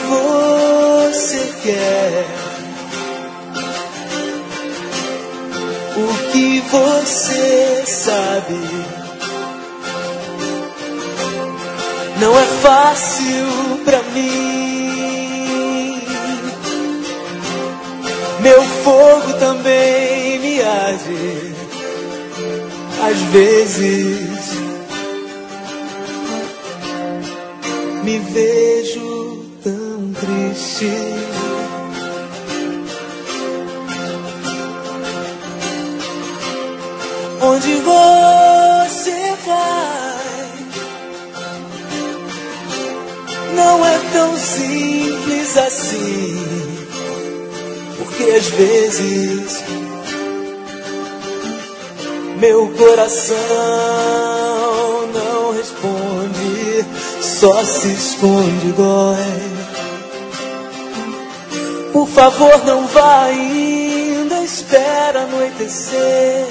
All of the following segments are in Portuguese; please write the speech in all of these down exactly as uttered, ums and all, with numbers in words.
você quer, o que você sabe. Não é fácil pra mim, meu fogo também me arde às vezes. Me vejo tão triste. Onde você vai? Não é tão simples assim, porque às vezes meu coração não responde, só se esconde, dói. Por favor, não vá ainda, espera anoitecer.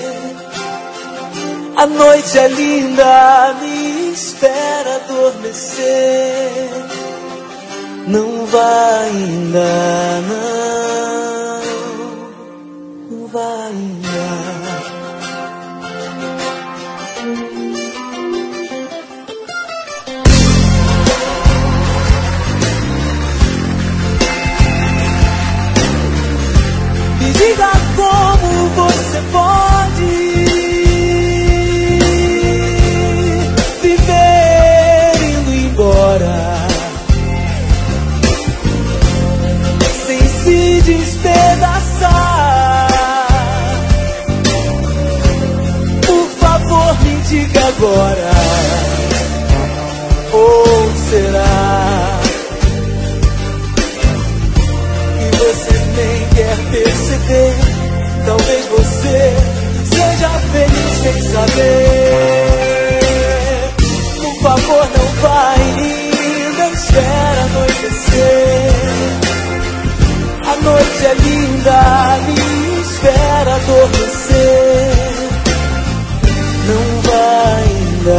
A noite é linda, me espera adormecer. Não vá ainda, não, não vá ainda. Me diga como você pode viver indo embora sem se despedaçar. Por favor, me diga agora, ou será que você nem quer perceber? Talvez você seja feliz sem saber. Por favor, não vá ainda, espera anoitecer. A noite é linda, me espera adormecer. Não vá ainda,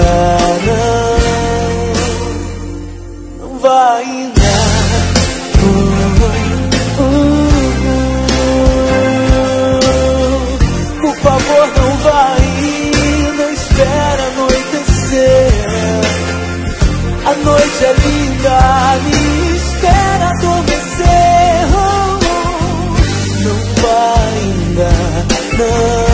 não, não vá ainda. Por favor, não vá ainda, espera anoitecer. A noite é linda, me espera adormecer. Oh, oh, não vá ainda, não.